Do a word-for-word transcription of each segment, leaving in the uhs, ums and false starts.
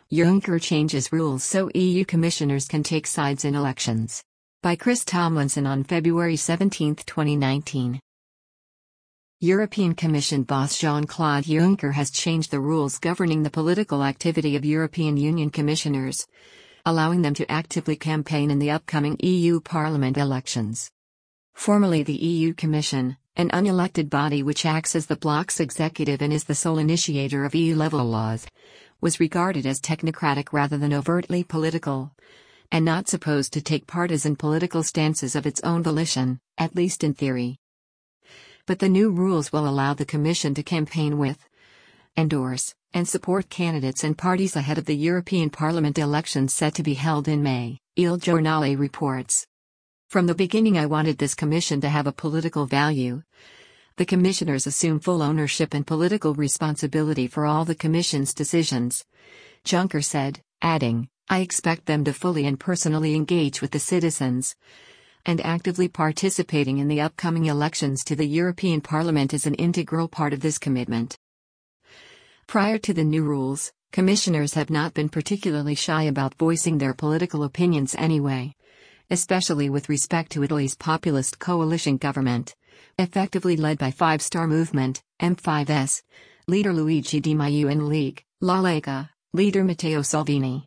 Juncker changes rules so E U commissioners can take sides in elections. By Chris Tomlinson on February seventeenth, twenty nineteen. European Commission boss Jean-Claude Juncker has changed the rules governing the political activity of European Union commissioners, allowing them to actively campaign in the upcoming E U Parliament elections. Formerly the E U Commission, an unelected body which acts as the bloc's executive and is the sole initiator of E U-level laws, was regarded as technocratic rather than overtly political, and not supposed to take partisan political stances of its own volition, at least in theory. But the new rules will allow the Commission to campaign with, endorse, and support candidates and parties ahead of the European Parliament elections set to be held in May, Il Giornale reports. From the beginning I wanted this commission to have a political value. The commissioners assume full ownership and political responsibility for all the Commission's decisions, Juncker said, adding, I expect them to fully and personally engage with the citizens, and actively participating in the upcoming elections to the European Parliament is an integral part of this commitment. Prior to the new rules, commissioners have not been particularly shy about voicing their political opinions anyway, especially with respect to Italy's populist coalition government, effectively led by Five Star Movement, M five S, leader Luigi Di Maio and League, La Lega, leader Matteo Salvini.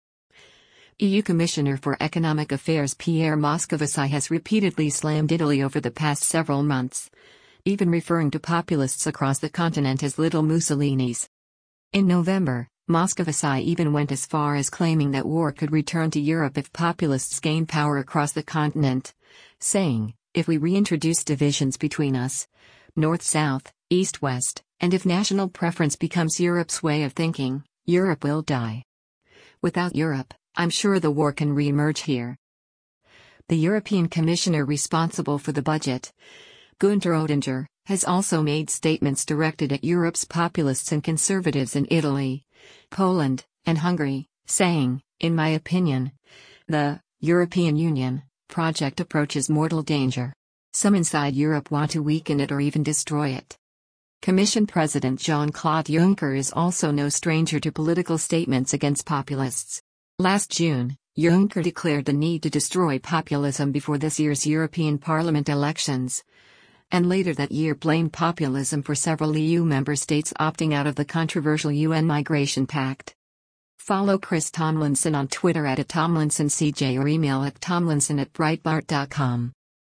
E U Commissioner for Economic Affairs Pierre Moscovici has repeatedly slammed Italy over the past several months, even referring to populists across the continent as little Mussolinis. In November, Moscovici even went as far as claiming that war could return to Europe if populists gain power across the continent, saying, if we reintroduce divisions between us, north-south, east-west, and if national preference becomes Europe's way of thinking, Europe will die. Without Europe, I'm sure the war can re-emerge here. The European Commissioner responsible for the budget, Günther Oettinger, has also made statements directed at Europe's populists and conservatives in Italy, Poland, and Hungary, saying, in my opinion, the European Union project approaches mortal danger. Some inside Europe want to weaken it or even destroy it. Commission President Jean-Claude Juncker is also no stranger to political statements against populists. Last June, Juncker declared the need to destroy populism before this year's European Parliament elections, and later that year blamed populism for several E U member states opting out of the controversial U N Migration Pact. Follow Chris Tomlinson on Twitter at Tomlinson C J or email at tomlinson at breitbart dot com.